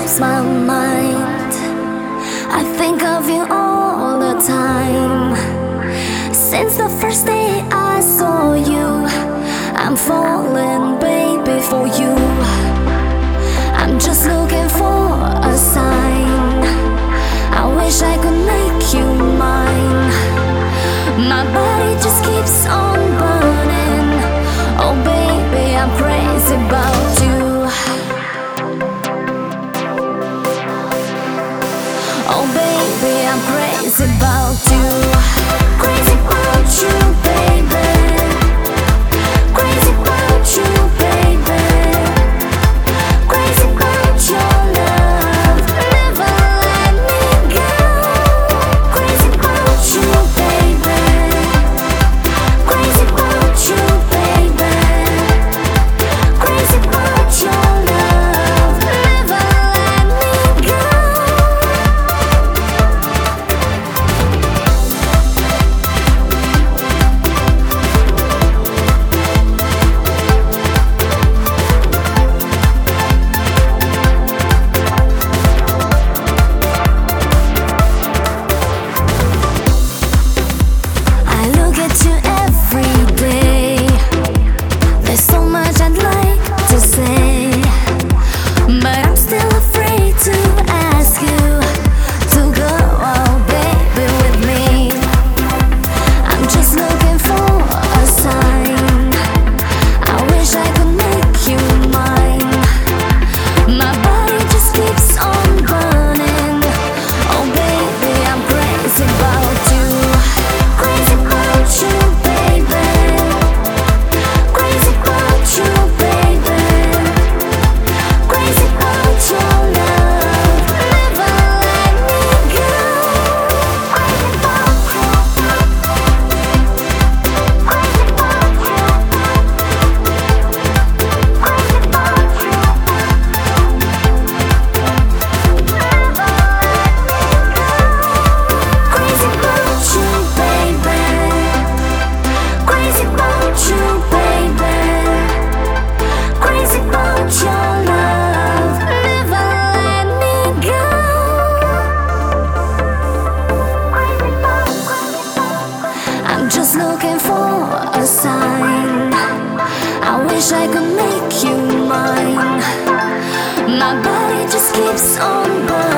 keeps my mind. I think of you all the time. Since the first day I saw you, I'm falling, baby, for you. I'm just looking for a sign. I wish I could make you mine. My body just keeps on burning. Oh baby, I'm crazy about you. Oh baby, I'm crazy about you. Crazy about you, baby. Crazy about you, baby. Crazy about your love. Never let me go. Crazy about you, baby. Crazy about you, baby. Crazy about your love. Never let me go. I look at you every day. There's so much I'd like to say, but I'm still afraid to ask you to go, oh baby, with me. I'm just looking for a sign. I wish I could make you mine. My body just keeps on burning. Oh baby, I'm crazy about you. Crazy about you, baby. Crazy about you, baby. Crazy about your love. Never let me go. Crazy about you. Crazy about you. Crazy about you. Crazy about you, baby. Crazy about you, baby. Crazy about your love. Never let me go. I'm just looking for a sign. I wish I could make you mine. My body just keeps on burning.